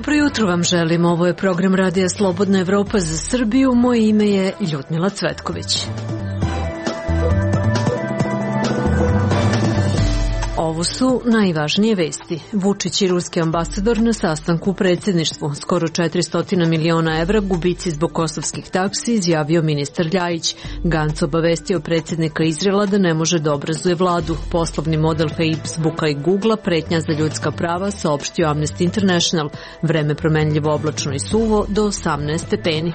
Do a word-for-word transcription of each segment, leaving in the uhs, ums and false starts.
Dobro jutro vam želim, ovo je program Radija Slobodna Evropa za Srbiju, moje ime je Ljudmila Cvetković. Ovo su najvažnije vesti. Vučić i ruski ambasador na sastanku u predsjedništvu. Skoro četiristo miliona evra gubici zbog kosovskih taksi, izjavio ministar Ljajić. Gantz obavestio predsjednika Izraela da ne može da obrazuje vladu. Poslovni model Facebooka i Googlea pretnja za ljudska prava, saopštio Amnesty International. Vreme promenljivo, oblačno i suvo do osamnaest stepeni.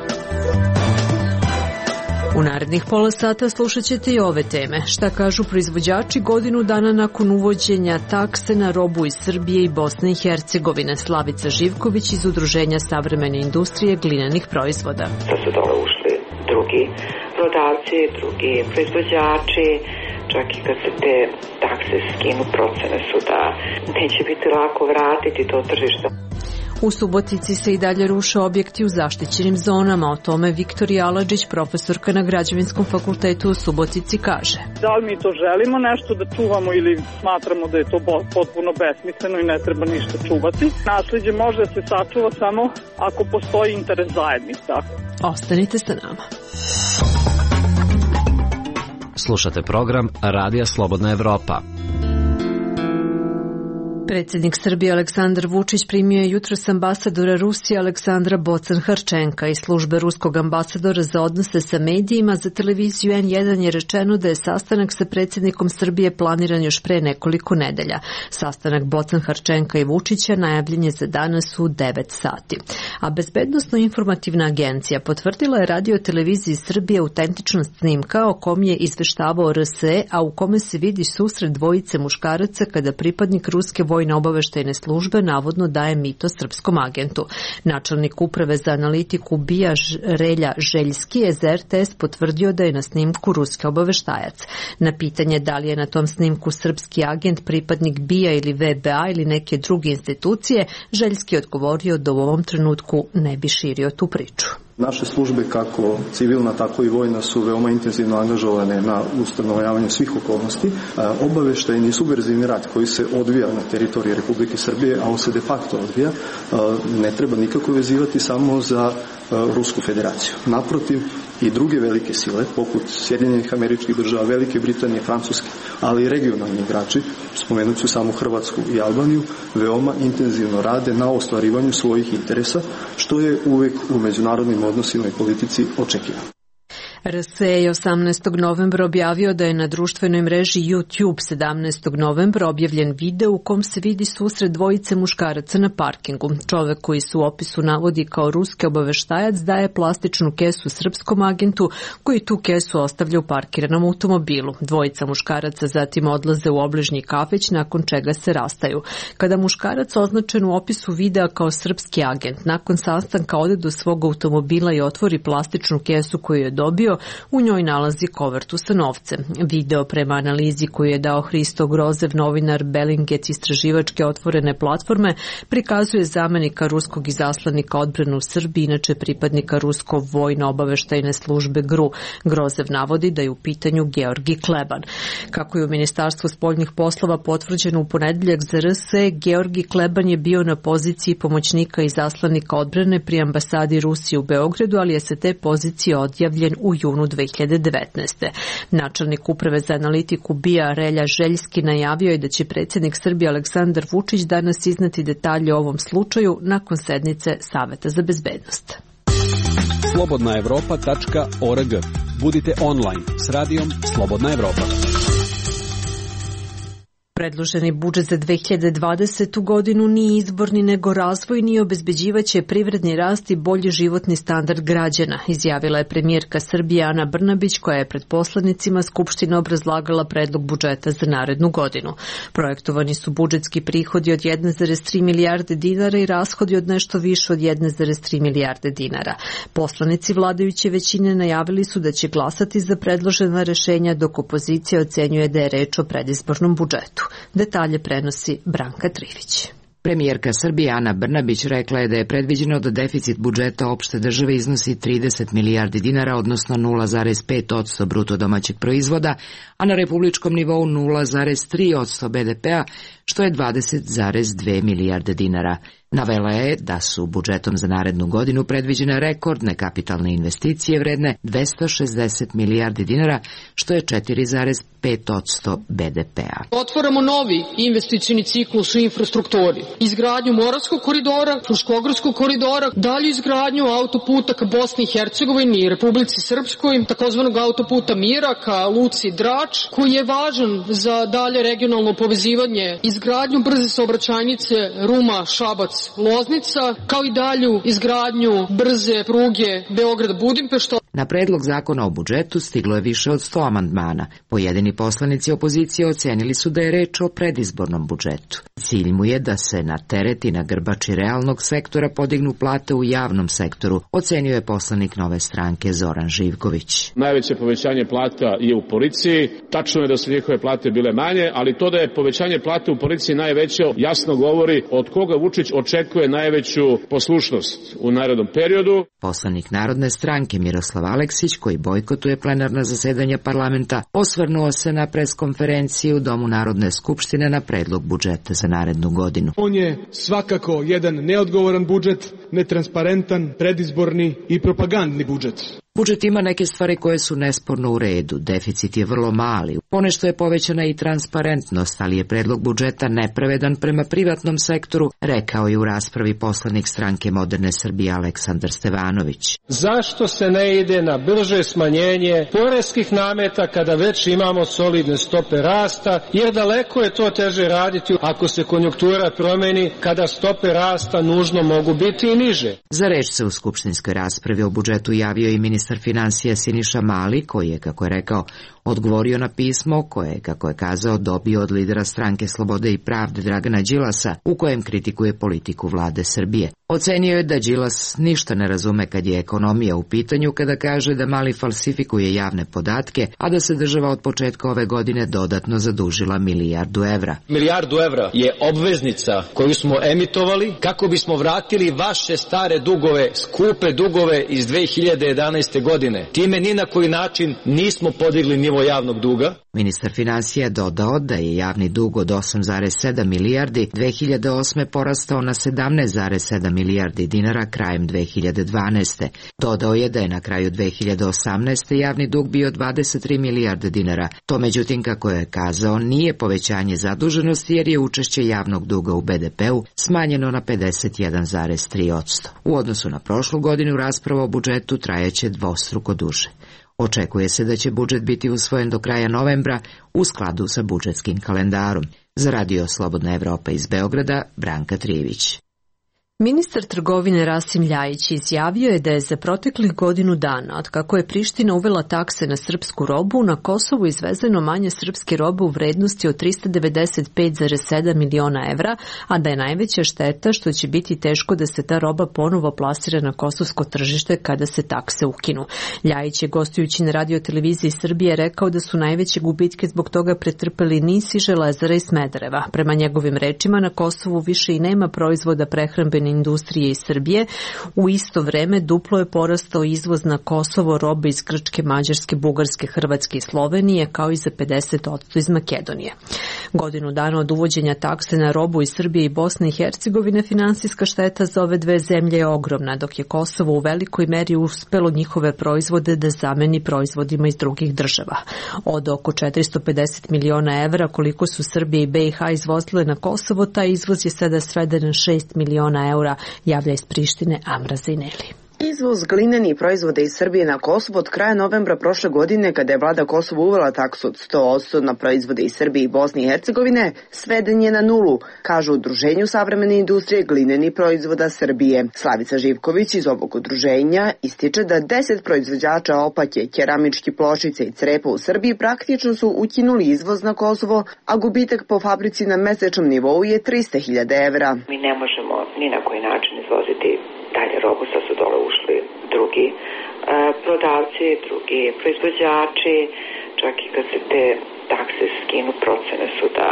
U narednih pola sata slušat ćete i ove teme. Šta kažu proizvođači godinu dana nakon uvođenja takse na robu iz Srbije i Bosne i Hercegovine? Slavica Živković iz Udruženja savremene industrije glinenih proizvoda. Da su dole ušli drugi prodavci, drugi proizvođači, čak i kad se te takse skinu, procene su da neće biti lako vratiti to tržište. U Subotici se i dalje ruše objekti u zaštićenim zonama. O tome Viktorija Aladžić, profesorka na Građevinskom fakultetu u Subotici, kaže. Da li mi to želimo nešto da čuvamo ili smatramo da je to potpuno besmisleno i ne treba ništa čuvati? Nasleđe može da se sačuva samo ako postoji interes zajednica. Ostanite sa nama. Slušate program Radija Slobodna Evropa. Predsjednik Srbije Aleksandar Vučić primio je jutros ambasadora Rusije Aleksandra Bocan-Harčenka. Iz službe ruskog ambasadora za odnose sa medijima za televiziju en jedan je rečeno da je sastanak sa predsjednikom Srbije planiran još pre nekoliko nedelja. Sastanak Bocan-Harčenka i Vučića najavljen je za danas u devet sati. A Bezbednosno-informativna agencija potvrdila je radio televiziji Srbije autentičnost snimka o kom je izveštavao er es e, a u kome se vidi susret dvojice muškaraca kada pripadnik ruske vojne obaveštajne službe navodno daje mito srpskom agentu. Načelnik uprave za analitiku BIA Relja Željski je za er te es potvrdio da je na snimku ruski obaveštajac. Na pitanje da li je na tom snimku srpski agent pripadnik BIA ili ve be a ili neke druge institucije, Željski je odgovorio da u ovom trenutku ne bi širio tu priču. Naše službe, kako civilna, tako i vojna, su veoma intenzivno angažovane na ustanovavanju svih okolnosti. Obaveštajni i subverzivni rat koji se odvija na teritoriji Republike Srbije, a on se de facto odvija, ne treba nikako vezivati samo za Rusku federaciju. Naprotiv, i druge velike sile, poput Sjedinjenih Američkih Država, Velike Britanije, Francuske, ali i regionalni igrači, spomenut ću samo Hrvatsku i Albaniju, veoma intenzivno rade na ostvarivanju svojih interesa, što je uvek u međunarodnim odnosima i politici očekivano. er es e je osamnaestog novembra objavio da je na društvenoj mreži YouTube sedamnaestog novembra objavljen video u kom se vidi susret dvojice muškaraca na parkingu. Čovek koji se u opisu navodi kao ruski obaveštajac daje plastičnu kesu srpskom agentu koji tu kesu ostavlja u parkiranom automobilu. Dvojica muškaraca zatim odlaze u obližnji kafić nakon čega se rastaju. Kada muškarac označen u opisu videa kao srpski agent nakon sastanka ode do svog automobila i otvori plastičnu kesu koju je dobio, u njoj nalazi kovertu sa novcem. Video prema analizi koju je dao Hristo Grozev, novinar Bellingcat istraživačke otvorene platforme, prikazuje zamenika ruskog izaslanika odbrane u Srbiji, inače pripadnika rusko vojno-obaveštajne službe gru er u. Grozev navodi da je u pitanju Georgi Kleban. Kako je u Ministarstvu spoljnih poslova potvrđeno u ponedeljak za er es e, Georgi Kleban je bio na poziciji pomoćnika izaslanika odbrane pri ambasadi Rusije u Beogradu, ali je sa te pozicije odjavljen u junu dve hiljade devetnaeste. Načelnik uprave za analitiku BIA Relja Željski najavio je da će predsjednik Srbije Aleksandar Vučić danas izneti detalje o ovom slučaju nakon sednice Saveta za bezbednost. slobodna evropa tačka org. Budite online s radijom Slobodna Evropa. Predloženi budžet za dve hiljade dvadesetu godinu nije izborni nego razvojni i obezbeđivaće privredni rast i bolji životni standard građana, izjavila je premijerka Srbije Ana Brnabić koja je pred poslanicima Skupštine obrazlagala predlog budžeta za narednu godinu. Projektovani su budžetski prihodi od jedne zarez tri milijarde dinara i rashodi od nešto više od jedne zarez tri milijarde dinara. Poslanici vladajuće većine najavili su da će glasati za predložena rešenja, dok opozicija ocenjuje da je reč o predizbornom budžetu. Detalje prenosi Branka Trivić. Premijerka Srbije Ana Brnabić rekla je da je predviđeno da deficit budžeta opšte države iznosi trideset milijardi dinara, odnosno nula zarez pet posto bruto domaćeg proizvoda, a na republičkom nivou nula zarez tri posto be de pea, što je dvadeset zarez dve milijarde dinara. Navela je da su budžetom za narednu godinu predviđene rekordne kapitalne investicije vredne dvesta šezdeset milijardi dinara, što je četiri zarez pet posto be de pea. Otvaramo novi investicioni ciklus u infrastrukturi, izgradnju Moravskog koridora, Fruškogorskog koridora, dalju izgradnju autoputa ka Bosni i Hercegovini i Republici Srpskoj, takozvanog autoputa Mira ka Luci Drač, koji je važan za dalje regionalno povezivanje, izgradnju brze saobraćajnice Ruma-Šabac Loznica, kao i dalju izgradnju brze pruge Beograd-Budimpešta. Na predlog zakona o budžetu stiglo je više od sto amandmana. Pojedini poslanici opozicije ocenili su da je reč o predizbornom budžetu. Cilj mu je da se na teret i na grbači realnog sektora podignu plate u javnom sektoru, ocenio je poslanik Nove stranke Zoran Živković. Najveće povećanje plata je u policiji. Tačno je da su njihove plate bile manje, ali to da je povećanje plate u policiji najveće jasno govori od koga Vučić očekuje najveću poslušnost u narednom periodu. Poslanik Narodne stranke Miroslav Aleksić, koji bojkotuje plenarna zasedanja parlamenta, osvrnuo se na preskonferenciji u Domu Narodne skupštine na predlog budžeta za narednu godinu. On je svakako jedan neodgovoran budžet, netransparentan, predizborni i propagandni budžet. Budžet ima neke stvari koje su nesporno u redu, deficit je vrlo mali, ponešto je povećana i transparentnost, ali je predlog budžeta nepravedan prema privatnom sektoru, rekao je u raspravi poslanik Stranke moderne Srbije Aleksandar Stevanović. Zašto se ne ide na brže smanjenje poreskih nameta kada već imamo solidne stope rasta, jer daleko je to teže raditi ako se konjunktura promeni, kada stope rasta nužno mogu biti i niže. Za reč se u skupštinskoj raspravi o budžetu javio i ministar finansija Siniša Mali, koji je, kako je rekao, odgovorio na pismo koje je, kako je kazao, dobio od lidera Stranke slobode i pravde Dragana Đilasa, u kojem kritikuje politiku vlade Srbije. Ocenio je da Đilas ništa ne razume kad je ekonomija u pitanju, kada kaže da Mali falsifikuje javne podatke, a da se država od početka ove godine dodatno zadužila milijardu evra. Milijardu evra je obveznica koju smo emitovali kako bismo vratili vaše stare dugove, skupe dugove iz dve hiljade jedanaeste godine. Time ni na koji način nismo podigli nivo javnog duga. Ministar finansija dodao da je javni dug od osam zarez sedam milijardi dve hiljade osme porastao na sedamnaest zarez sedam milijardi dinara krajem dve hiljade dvanaeste. Dodao je da je na kraju dve hiljade osamnaeste javni dug bio dvadeset tri milijarde dinara. To međutim, kako je kazao, nije povećanje zaduženosti jer je učešće javnog duga u be de peu smanjeno na pedeset jedan zarez tri posto. U odnosu na prošlu godinu rasprava o budžetu trajaće dvostruko duže. Očekuje se da će budžet biti usvojen do kraja novembra u skladu sa budžetskim kalendarom. Za Radio Slobodna Evropa iz Beograda, Branka Trijević. Ministar trgovine Rasim Ljajić izjavio je da je za proteklih godinu dana, od kako je Priština uvela takse na srpsku robu, na Kosovu izvezeno manje srpske robe u vrednosti od trista devedeset pet zarez sedam miliona evra, a da je najveća šteta što će biti teško da se ta roba ponovo plasira na kosovsko tržište kada se takse ukinu. Ljajić je, gostujući na Radio televiziji Srbije, rekao da su najveće gubitke zbog toga pretrpeli Nis i Železara iz Smedereva. Prema njegovim rečima, na Kosovu više i nema proizvoda prehrambene industrije iz Srbije. U isto vreme duplo je porastao izvoz na Kosovo robe iz Grčke, Mađarske, Bugarske, Hrvatske i Slovenije, kao i za pedeset posto iz Makedonije. Godinu dana od uvođenja takse na robu iz Srbije i Bosne i Hercegovine, finansijska šteta za ove dve zemlje je ogromna, dok je Kosovo u velikoj meri uspelo njihove proizvode da zameni proizvodima iz drugih država. Od oko četiristo pedeset miliona evra koliko su Srbija i be i ha izvozile na Kosovo, taj izvoz je sada sveden na šest miliona evra, javlja iz Prištine Amra Zineli. Izvoz glinenih proizvoda iz Srbije na Kosovo od kraja novembra prošle godine, kada je vlada Kosova uvela taksu od sto posto na proizvode iz Srbije i Bosne i Hercegovine, sveden je na nulu, kažu u Udruženju savremene industrije glinenih proizvoda Srbije. Slavica Živković iz ovog udruženja ističe da deset proizvođača opake, keramički pločice i crepa u Srbiji praktično su ukinuli izvoz na Kosovo, a gubitak po fabrici na mesečnom nivou je trista hiljada evra. Mi ne možemo ni na koji način izvoziti dalje robu, sad su dole ušli drugi e, prodavci, drugi proizvođači, čak i kad se te takse skinu, procene su da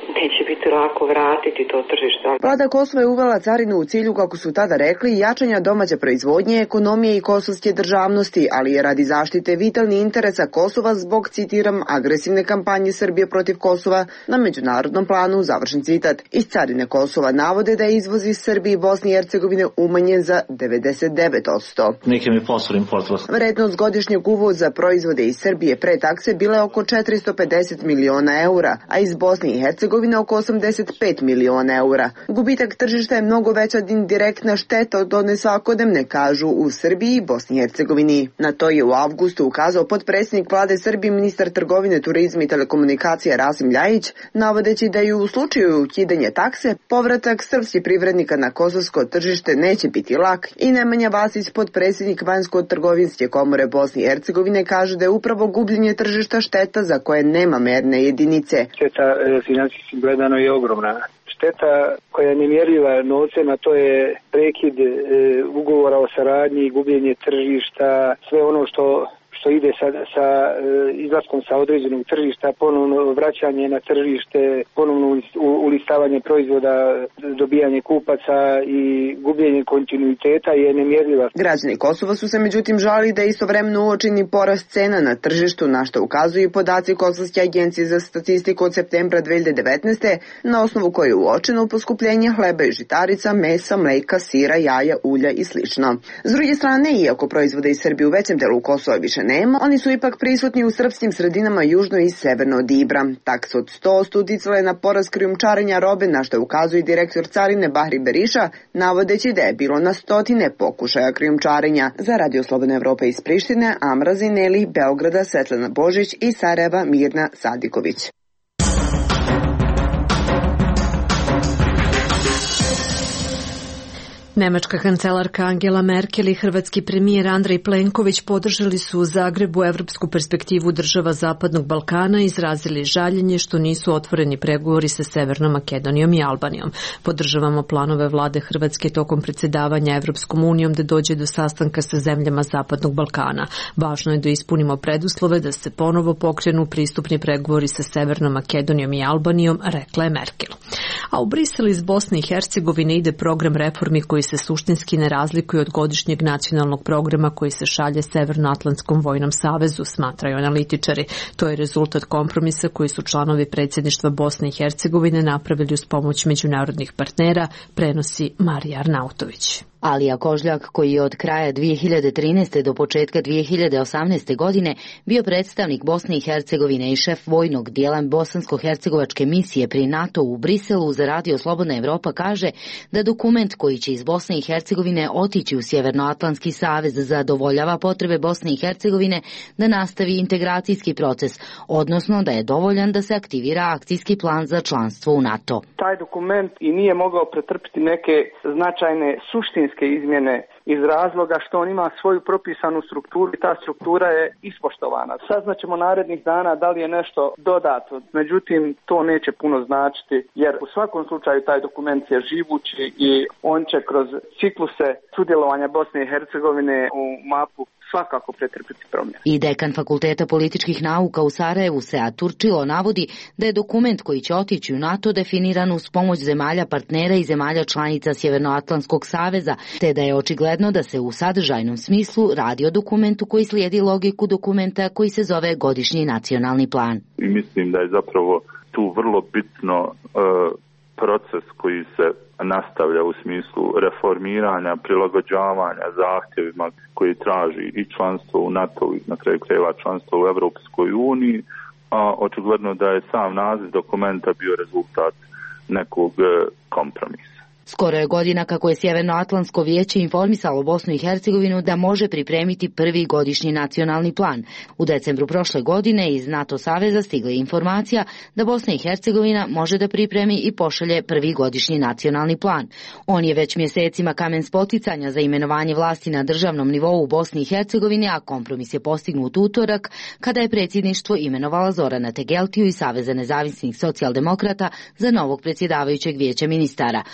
neće biti lako vratiti to tržište. Vlada Kosova je uvela carinu u cilju, kako su tada rekli, jačanja domaće proizvodnje, ekonomije i kosovske državnosti, ali je radi zaštite vitalnih interesa Kosova zbog, citiram, agresivne kampanje Srbije protiv Kosova na međunarodnom planu, završen citat. Iz carine Kosova navode da je izvoz iz Srbije i Bosne i Hercegovine umanjen za devedeset devet posto. Vrednost godišnjeg uvoza proizvode iz Srbije pre takse bila je oko četiristo pedeset miliona eura, a iz Bosne i Hercegovine oko osamdeset pet miliona eura. Gubitak tržišta je mnogo veća indirektna šteta od one svakodnevne, kažu u Srbiji i Bosni i Hercegovini. Na to je u avgustu ukazao potpredsjednik vlade Srbije, ministar trgovine, turizma i telekomunikacija Rasim Ljajić, navodeći da je u slučaju ukidanja takse povratak srpskih privrednika na kosovsko tržište neće biti lak i Nemanja Vasić, potpredsjednik Vanjsko-trgovinske komore Bosne i Hercegovine, kaže da je upravo gubljenje tržišta šteta za koje nema merne jedinice. Šteta financijski gledano je ogromna. Šteta koja je nemjerljiva novcem, a to je prekid e, ugovora o saradnji, gubljenje tržišta, sve ono što što ide sa, sa izlaskom sa određenog tržišta, ponovno vraćanje na tržište, ponovno ulistavanje proizvoda, dobijanje kupaca i gubljenje kontinuiteta je nemjerljiva. Građani Kosova su se međutim žalili da je istovremeno uočeni porast cena na tržištu, na što ukazuju i podaci Kosovske agencije za statistiku od septembra dve hiljade devetnaeste. na osnovu koje je uočeno poskupljenje hleba i žitarica, mesa, mleka, sira, jaja, ulja i slično. S druge strane, iako proizvode iz Srbije u većem delu Kosova više nema, oni su ipak prisutni u srpskim sredinama južno i severno od Ibra. Taksa od sto posto uticala je na porast krijumčarenja robe, na što ukazuje direktor carine Bahri Beriša, navodeći da je bilo na stotine pokušaja krijumčarenja. Za Radio Slobodna Evropa iz Prištine, Amra Zineli, Beograda, Svetlana Božić i Sarajeva, Mirna Sadiković. Nemačka kancelarka Angela Merkel i hrvatski premijer Andrej Plenković podržali su u Zagrebu evropsku perspektivu država Zapadnog Balkana i izrazili žaljenje što nisu otvoreni pregovori sa Severnom Makedonijom i Albanijom. Podržavamo planove vlade Hrvatske tokom predsjedavanja Evropskom unijom da dođe do sastanka sa zemljama Zapadnog Balkana. Važno je da ispunimo preduslove da se ponovo pokrenu pristupni pregovori sa Severnom Makedonijom i Albanijom, rekla je Merkel. A u Brisel iz Bosne i Hercegovine ide program reformi koji se suštinski ne razlikuje od godišnjeg nacionalnog programa koji se šalje Severnoatlantskom vojnom savezu, smatraju analitičari. To je rezultat kompromisa koji su članovi predsjedništva Bosne i Hercegovine napravili uz pomoć međunarodnih partnera, prenosi Marija Arnautović. Alija Kožljak, koji je od kraja dvije hiljade trinaeste. do početka dvije hiljade osamnaeste. godine bio predstavnik Bosne i Hercegovine i šef vojnog dijela bosansko-hercegovačke misije pri NATO u Briselu, za Radio Slobodna Evropa kaže da dokument koji će iz Bosne i Hercegovine otići u Sjevernoatlantski savez zadovoljava potrebe Bosne i Hercegovine da nastavi integracijski proces, odnosno da je dovoljan da se aktivira akcijski plan za članstvo u NATO. Taj dokument i nije mogao pretrpiti neke značajne suštinske izmjene iz razloga što on ima svoju propisanu strukturu i ta struktura je ispoštovana. Saznaćemo narednih dana da li je nešto dodato, međutim to neće puno značiti jer u svakom slučaju taj dokument je živući i on će kroz cikluse sudjelovanja Bosne i Hercegovine u mapu svakako pretrpiti promjene. I dekan Fakulteta političkih nauka u Sarajevu, Sead Turčilo, navodi da je dokument koji će otići u NATO definiran uz pomoć zemalja partnera i zemalja članica Sjevernoatlantskog saveza, te da je očigledno da se u sadržajnom smislu radi o dokumentu koji slijedi logiku dokumenta koji se zove Godišnji nacionalni plan. I mislim da je zapravo tu vrlo bitno uh, proces koji se nastavlja u smislu reformiranja, prilagođavanja zahtjevima koji traži i članstvo u NATO i na kraju krajeva članstvo u Europskoj uniji, a očigledno da je sam naziv dokumenta bio rezultat nekog kompromisa. Skoro je godina kako je Sjevernoatlantsko vijeće informisalo Bosnu i Hercegovinu da može pripremiti prvi godišnji nacionalni plan. U decembru prošle godine iz NATO saveza stigla je informacija da Bosna i Hercegovina može da pripremi i pošalje prvi godišnji nacionalni plan. On je već mjesecima kamen spoticanja za imenovanje vlasti na državnom nivou u Bosni i Hercegovini, a kompromis je postignut utorak kada je predsjedništvo imenovala Zorana Tegeltiju iz Saveza nezavisnih socijaldemokrata za novog predsjedavajućeg vijeća ministara. Čeka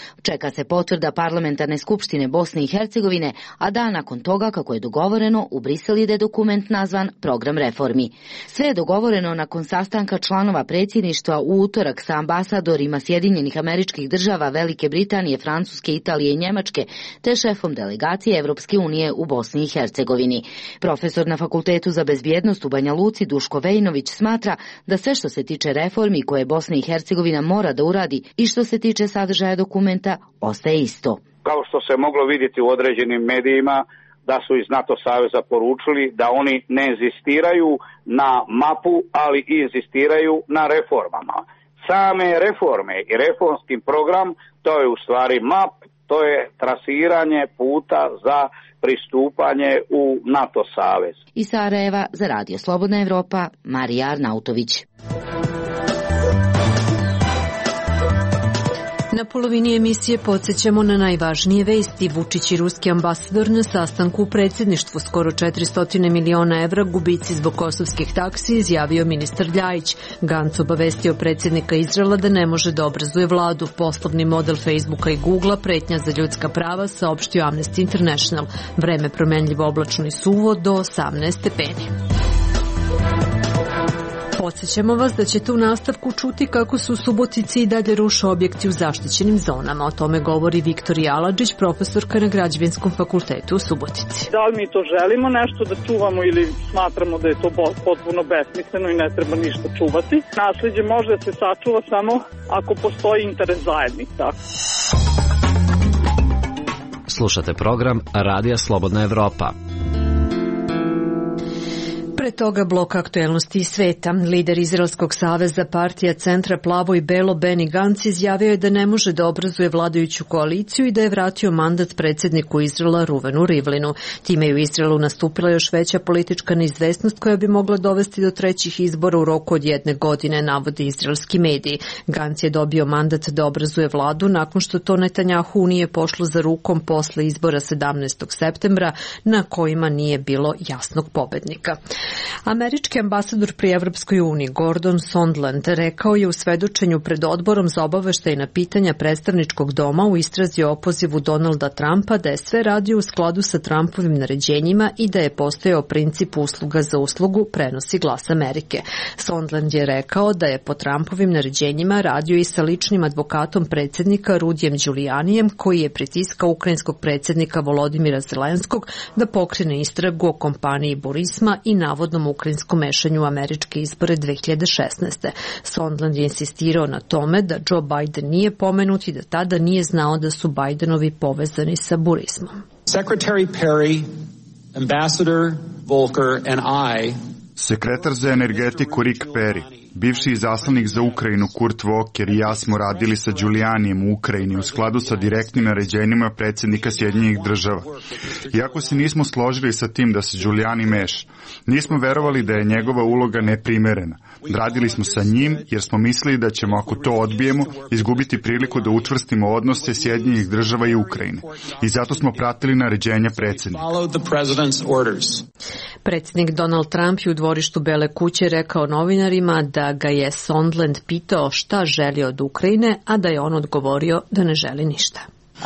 čeka se potvrda parlamentarne skupštine Bosne i Hercegovine, a dan nakon toga, kako je dogovoreno, u Brisel ide dokument nazvan Program reformi. Sve je dogovoreno nakon sastanka članova predsjedništva u utorak sa ambasadorima Sjedinjenih Američkih Država, Velike Britanije, Francuske, Italije i Njemačke, te šefom delegacije Evropske unije u Bosni i Hercegovini. Profesor na Fakultetu za bezbjednost u Banja Luci Duško Vejnović smatra da sve što se tiče reformi koje Bosna i Hercegovina mora da uradi i što se tiče sadržaja dokumenta ostaje isto. Kao što se moglo vidjeti u određenim medijima, da su iz NATO saveza poručili da oni ne inzistiraju na mapu, ali i inzistiraju na reformama. Same reforme i reformski program, to je u stvari map, to je trasiranje puta za pristupanje u NATO savez. Iz Sarajeva za Radio Slobodna Evropa, Marija Arnautović. Na polovini emisije podsjećamo na najvažnije vesti. Vučić i ruski ambasador na sastanku u predsjedništvu, skoro četiristo miliona evra gubici zbog kosovskih taksi, izjavio ministar Ljajić. Gantz obavestio predsjednika Izraela da ne može da obrazuje vladu. Poslovni model Facebooka i Googlea, pretnja za ljudska prava, saopštio Amnesty International. Vreme promenljivo, oblačno i suvo do osamnaest stepeni. Podsjećamo vas da ćete u nastavku čuti kako su u Subotici i dalje ruše objekti u zaštićenim zonama. O tome govori Viktorija Aladžić, profesorka na Građevinskom fakultetu u Subotici. Da li mi to želimo nešto da čuvamo ili smatramo da je to potpuno besmisleno i ne treba ništa čuvati? Nasleđe može se sačuva samo ako postoji interes zajednica. Slušate program Radija Slobodna Evropa. Pre toga blok aktuelnosti i sveta. Lider Izraelskog saveza partija Centra Plavo i Belo Benny Gantz izjavio je da ne može da obrazuje vladajuću koaliciju i da je vratio mandat predsjedniku Izraela Ruvenu Rivlinu. Time je u Izraelu nastupila još veća politička neizvesnost koja bi mogla dovesti do trećih izbora u roku od jedne godine, navode izraelski mediji. Gantz je dobio mandat da obrazuje vladu nakon što to Netanjahu nije pošlo za rukom posle izbora sedamnaestog septembra na kojima nije bilo jasnog pobednika. Američki ambasador pri Evropskoj uniji Gordon Sondland rekao je u svedočenju pred odborom za obaveštajna pitanja predstavničkog doma u istrazi o opozivu Donalda Trumpa da je sve radio u skladu sa Trumpovim naređenjima i da je postojao princip usluga za uslugu, prenosi Glas Amerike. Sondland je rekao da je po Trumpovim naređenjima radio i sa ličnim advokatom predsjednika Rudijem Đulijanijem, koji je pritiskao ukrajinskog predsjednika Volodimira Zelenskog da pokrene istragu o kompaniji Burisma i navodnom ukrajinskom mešanju u američke izbore dve hiljade šesnaeste. Sondland je insistirao na tome da Joe Biden nije pomenut i da tada nije znao da su Bidenovi povezani sa Burismom. Secretary Perry, Ambassador Volker and I Sekretar za energetiku Rick Perry, bivši izaslanik za Ukrajinu Kurt Volker i ja smo radili sa Đulijanijem u Ukrajini u skladu sa direktnim naređenjima predsjednika Sjedinjenih država. Iako se nismo složili sa tim da se Đulijani meša, nismo verovali da je njegova uloga neprimerena. Radili smo sa njim jer smo mislili da ćemo, ako to odbijemo, izgubiti priliku da učvrstimo odnose Sjedinjenih država i Ukrajine. I zato smo pratili naređenja predsjednika. Predsjednik Donald Trump je u dvorištu Bele kuće rekao novinarima da ga je Sondland pitao šta želi od Ukrajine, a da je on odgovorio da ne želi ništa.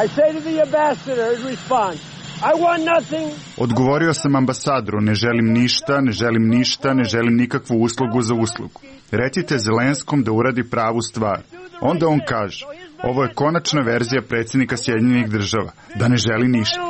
Odgovorio sam ambasadoru, ne želim ništa, ne želim ništa, ne želim nikakvu uslugu za uslugu. Recite Zelenskom da uradi pravu stvar. Onda on kaže, ovo je konačna verzija predsjednika Sjedinjenih država, da ne želi ništa.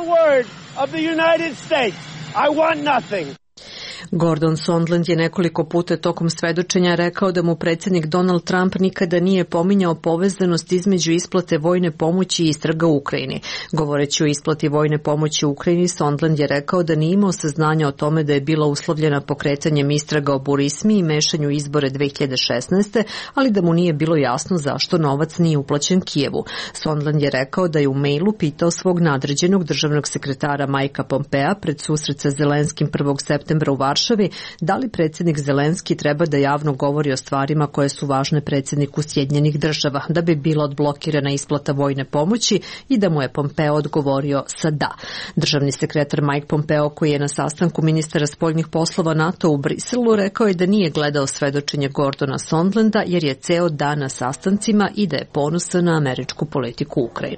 Gordon Sondland je nekoliko puta tokom svedočenja rekao da mu predsjednik Donald Trump nikada nije pominjao povezanost između isplate vojne pomoći i istraga u Ukrajini. Govoreći o isplati vojne pomoći u Ukrajini, Sondland je rekao da nije imao saznanja o tome da je bila uslovljena pokretanjem istraga o Burismi i mešanju izbore dve hiljade šesnaeste, ali da mu nije bilo jasno zašto novac nije uplaćen Kijevu. Sondland je rekao da je u mailu pitao svog nadređenog državnog sekretara Majka Pompea pred susret sa Zelenskim prvog septembra u Varšavi, da li predsjednik Zelenski treba da javno govori o stvarima koje su važne predsjedniku Sjedinjenih država, da bi bila odblokirana isplata vojne pomoći, i da mu je Pompeo odgovorio sa da. Državni sekretar Mike Pompeo, koji je na sastanku ministara spoljnih poslova NATO u Briselu, rekao je da nije gledao svedočenje Gordona Sondlanda jer je ceo dan na sastancima i da je ponosan na američku politiku u Ukrajini.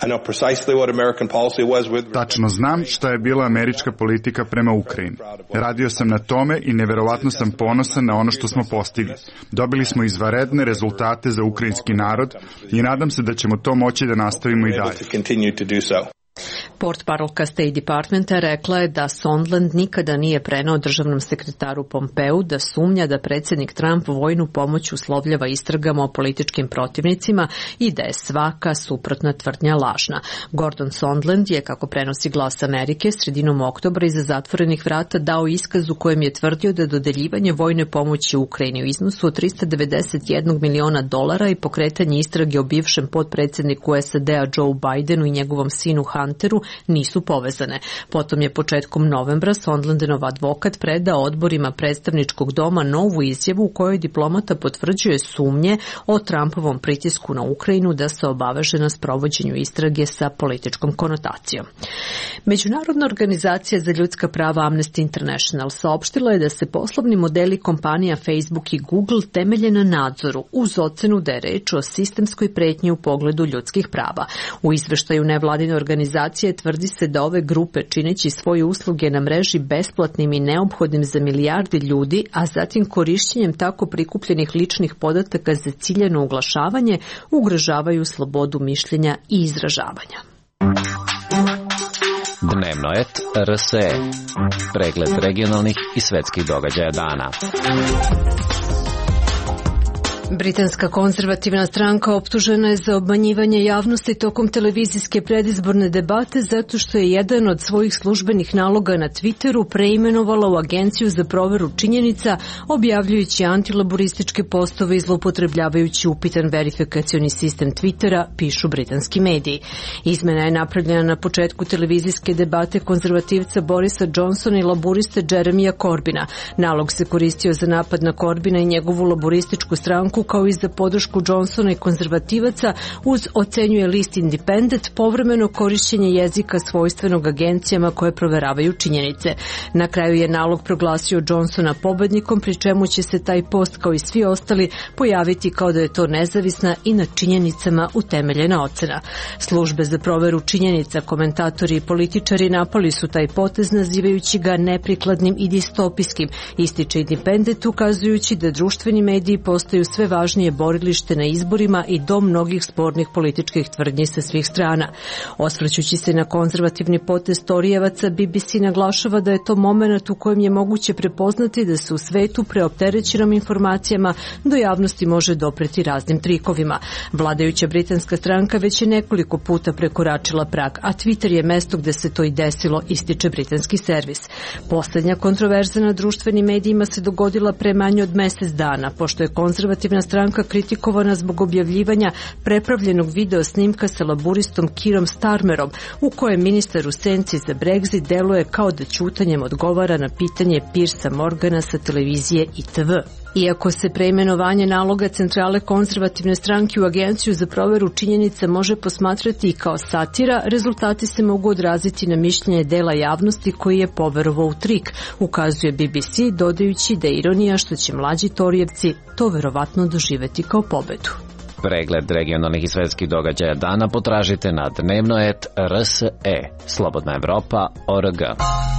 Tačno znam šta je bila američka politika prema Ukrajini. Radio sam na tome i neverovatno sam ponosan na ono što smo postigli. Dobili smo izvanredne rezultate za ukrajinski narod i nadam se da ćemo to moći da nastavimo i dalje. Portparolka State Departmenta rekla je da Sondland nikada nije preneo državnom sekretaru Pompeu da sumnja da predsjednik Trump vojnu pomoć uslovljava istragama o političkim protivnicima i da je svaka suprotna tvrdnja lažna. Gordon Sondland je, kako prenosi Glas Amerike, sredinom oktobra iza zatvorenih vrata dao iskaz u kojem je tvrdio da dodeljivanje vojne pomoći Ukrajini u iznosu od trista devedeset jedan miliona dolara i pokretanje istrage o bivšem potpredsjedniku S A D-a Joe Bidenu i njegovom sinu Hunteru nisu povezane. Potom je početkom novembra Sondlandov advokat predao odborima predstavničkog doma novu izjavu u kojoj diplomata potvrđuje sumnje o Trumpovom pritisku na Ukrajinu da se obaveže na sprovođenju istrage sa političkom konotacijom. Međunarodna organizacija za ljudska prava Amnesty International saopštila je da se poslovni modeli kompanija Facebook i Google temelje na nadzoru uz ocenu da je reč o sistemskoj pretnji u pogledu ljudskih prava. U izveštaju nevladine organizacije tvrdi se da ove grupe, čineći svoje usluge na mreži besplatnim i neophodnim za milijardi ljudi, a zatim korišćenjem tako prikupljenih ličnih podataka za ciljano uglašavanje, ugrožavaju slobodu mišljenja i izražavanja. Dnevno et R S E. Pregled regionalnih i svetskih događaja dana. Britanska konzervativna stranka optužena je za obmanjivanje javnosti tokom televizijske predizborne debate zato što je jedan od svojih službenih naloga na Twitteru preimenovala u agenciju za proveru činjenica, objavljujući antilaborističke postove i zloupotrebljavajući upitan verifikacioni sistem Twittera, pišu britanski mediji. Izmena je napravljena na početku televizijske debate konzervativca Borisa Johnsona i laboriste Jeremija Corbina. Nalog se koristio za napad na Corbina i njegovu laborističku stranku, kao i za podršku Johnsona i konzervativaca, uz, ocenjuje list Independent, povremeno korišćenje jezika svojstvenog agencijama koje proveravaju činjenice. Na kraju je nalog proglasio Johnsona pobednikom, pri čemu će se taj post, kao i svi ostali, pojaviti kao da je to nezavisna i na činjenicama utemeljena ocena. Službe za proveru činjenica, komentatori i političari napali su taj potez, nazivajući ga neprikladnim i distopijskim, ističe Independent, ukazujući da društveni mediji postaju sve važnije borilište na izborima i dom mnogih spornih političkih tvrdnji sa svih strana. Osvrćući se na konzervativni potez Torijevaca, B B C naglašava da je to moment u kojem je moguće prepoznati da se u svetu preopterećenom informacijama do javnosti može dopreti raznim trikovima. Vladajuća britanska stranka već je nekoliko puta prekoračila prag, a Twitter je mesto gde se to i desilo, ističe britanski servis. Poslednja kontroverza na društvenim medijima se dogodila pre manje od mesec dana, pošto je konzervativna stranka kritikovana zbog objavljivanja prepravljenog video snimka sa laboristom Keerom Starmerom, u kojem ministar u senci za Brexit deluje kao da ćutanjem odgovara na pitanje Piersa Morgana sa televizije I T V. Iako se preimenovanje naloga centrale konzervativne stranke u agenciju za proveru činjenica može posmatrati i kao satira, rezultati se mogu odraziti na mišljenje dela javnosti koji je poverovao u trik, ukazuje B B C, dodajući da je ironija što će mlađi Torijevci to verovatno doživeti kao pobedu. Pregled regionalnih i svetskih događaja dana potražite na dnevno et R S E. Slobodna Evropa, O R G.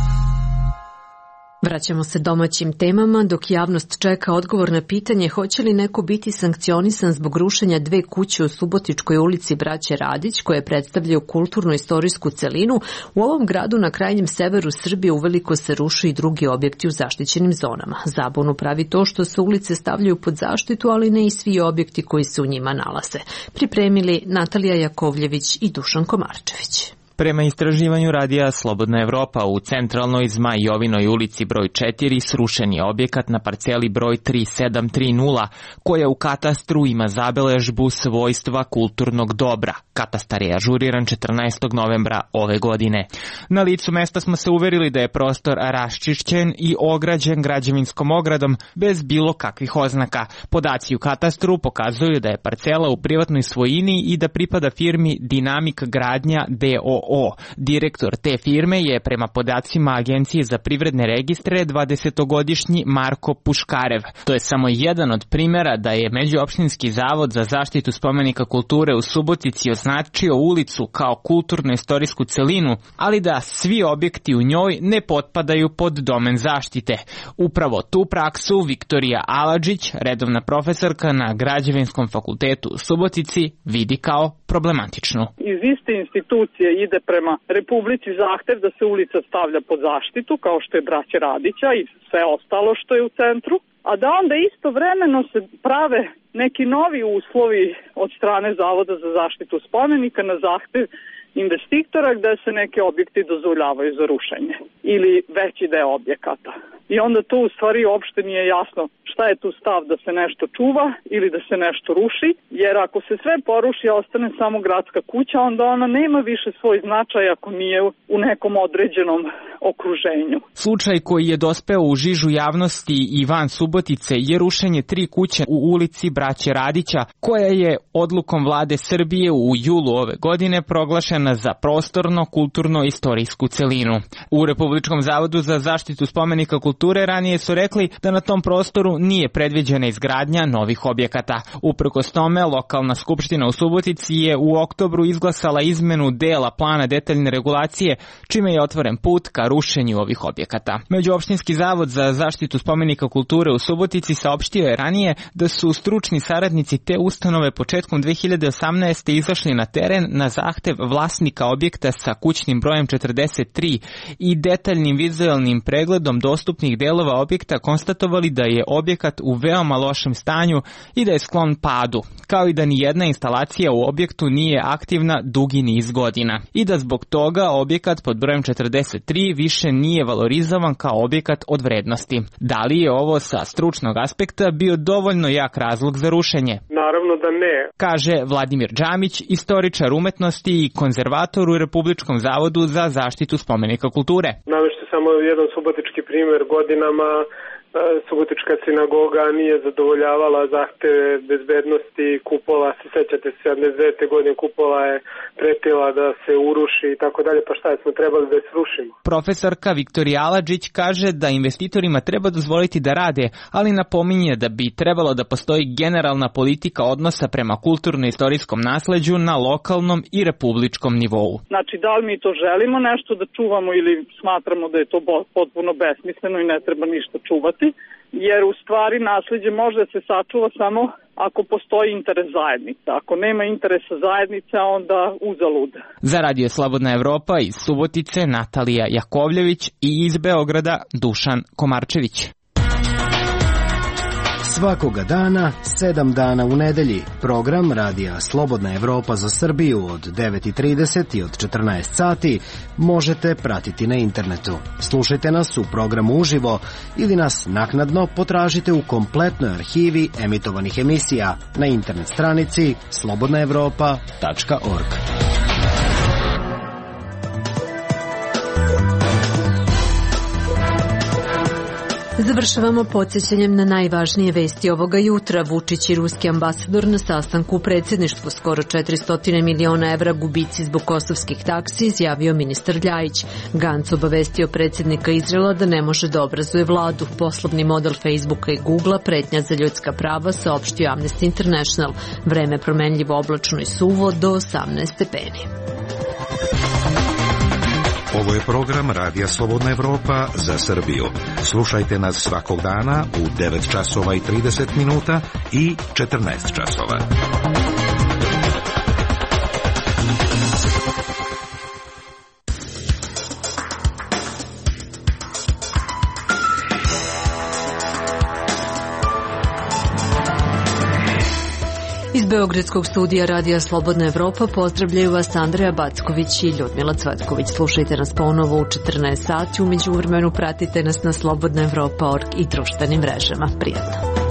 Vraćamo se domaćim temama, dok javnost čeka odgovor na pitanje hoće li neko biti sankcionisan zbog rušenja dve kuće u Subotičkoj ulici Braće Radić, koje predstavljaju kulturno-istorijsku celinu. U ovom gradu na krajnjem severu Srbije uveliko se ruše i drugi objekti u zaštićenim zonama. Zabunu pravi to što se ulice stavljaju pod zaštitu, ali ne i svi objekti koji se u njima nalaze. Pripremili Natalija Jakovljević i Dušan Komarčević. Prema istraživanju radija Slobodna Evropa, u centralnoj Zmaj Jovinoj ulici broj četiri srušen je objekat na parceli broj tri sedam tri nula, koja u katastru ima zabeležbu svojstva kulturnog dobra. Katastar je ažuriran četrnaestog novembra ove godine. Na licu mesta smo se uverili da je prostor raščišćen i ograđen građevinskom ogradom bez bilo kakvih oznaka. Podaci u katastru pokazuju da je parcela u privatnoj svojini i da pripada firmi Dinamik Gradnja D O o. Direktor te firme je prema podacima Agencije za privredne registre dvadesetogodišnji Marko Puškarev. To je samo jedan od primjera da je Međuopštinski zavod za zaštitu spomenika kulture u Subotici označio ulicu kao kulturno-istorijsku celinu, ali da svi objekti u njoj ne potpadaju pod domen zaštite. Upravo tu praksu Viktorija Aladžić, redovna profesorka na Građevinskom fakultetu u Subotici, vidi kao problematičnu. Iz iste institucije ide prema Republici zahtev da se ulica stavlja pod zaštitu, kao što je braća Radića i sve ostalo što je u centru, a da onda istovremeno se prave neki novi uslovi od strane Zavoda za zaštitu spomenika na zahtev investitora gde se neke objekti dozvoljavaju za rušenje ili veći deo objekata. I onda to u stvari uopšte nije jasno šta je tu stav da se nešto čuva ili da se nešto ruši, jer ako se sve poruši, a ostane samo gradska kuća, onda ona nema više svoj značaj ako nije u nekom određenom okruženju. Slučaj koji je dospeo u žižu javnosti i van Subotice je rušenje tri kuće u ulici Braće Radića, koja je odlukom vlade Srbije u julu ove godine proglašena za prostorno, kulturno, istorijsku celinu. U Republičkom zavodu za zaštitu spomenika kulture ranije su rekli da na tom prostoru nije predviđena izgradnja novih objekata. Uprkos tome, lokalna skupština u Subotici je u oktobru izglasala izmenu dela plana detaljne regulacije, čime je otvoren put ka rušenju ovih objekata. Međuopštinski zavod za zaštitu spomenika kulture u Subotici saopštio je ranije da su stručni saradnici te ustanove početkom dve hiljade osamnaeste. izašli na teren na zahtev vlasnika objekta sa kućnim brojem četrdeset tri i detaljnim vizualnim pregledom dostupnih delova objekta konstatovali da je objekat u veoma lošem stanju i da je sklon padu, kao i da ni jedna instalacija u objektu nije aktivna dugi niz godina i da zbog toga objekat pod brojem četrdeset tri više nije valorizovan kao objekat od vrednosti. Da li je ovo sa stručnog aspekta bio dovoljno jak razlog za rušenje? Naravno da ne. Kaže Vladimir Džamić, istoričar umetnosti i konzervator u Republičkom zavodu za zaštitu spomenika kulture. Navešću samo jedan subotički primjer. Godinama Subotička sinagoga nije zadovoljavala zahteve bezbednosti kupola, se sećate se, sedamdeset devete godine kupola je pretila da se uruši i tako dalje, pa šta je, smo trebali da je srušimo. Profesorka Viktorija Aladžić kaže da investitorima treba dozvoliti da rade, ali napominje da bi trebalo da postoji generalna politika odnosa prema kulturno-istorijskom nasleđu na lokalnom i republičkom nivou. Znači, da li mi to želimo nešto da čuvamo ili smatramo da je to potpuno besmisleno i ne treba ništa čuvati, jer u stvari nasleđe može da se sačuva samo ako postoji interes zajednice. Ako nema interesa zajednice, onda uzalud. Za Radio Slobodna Evropa iz Subotice Natalija Jakovljević i iz Beograda Dušan Komarčević. Svakoga dana, sedam dana u nedelji, program Radija Slobodna Evropa za Srbiju od devet i trideset i od četrnaest sati možete pratiti na internetu. Slušajte nas u programu uživo ili nas naknadno potražite u kompletnoj arhivi emitovanih emisija na internet stranici slobodna evropa tačka org. Završavamo podsjećanjem na najvažnije vesti ovoga jutra. Vučić i ruski ambasador na sastanku u predsjedništvu. Skoro četiristo miliona evra gubici zbog kosovskih taksi, izjavio ministar Ljajić. Gantz obavestio predsjednika Izraela da ne može da obrazuje vladu. Poslovni model Facebooka i Googlea pretnja za ljudska prava, saopštio Amnesty International. Vreme promenljivo, oblačno i suvo do osamnaest stepeni. Ovo je program Radija Slobodna Evropa za Srbiju. Slušajte nas svakog dana u devet časova i trideset minuta i četrnaest časova. Iz Beogradskog studija Radija Slobodna Evropa pozdravljaju vas Andreja Backović i Ljudmila Cvatković. Slušajte nas ponovo u četrnaest sati, u međuvremenu pratite nas na slobodna evropa tačka org i društvenim mrežama. Prijatno.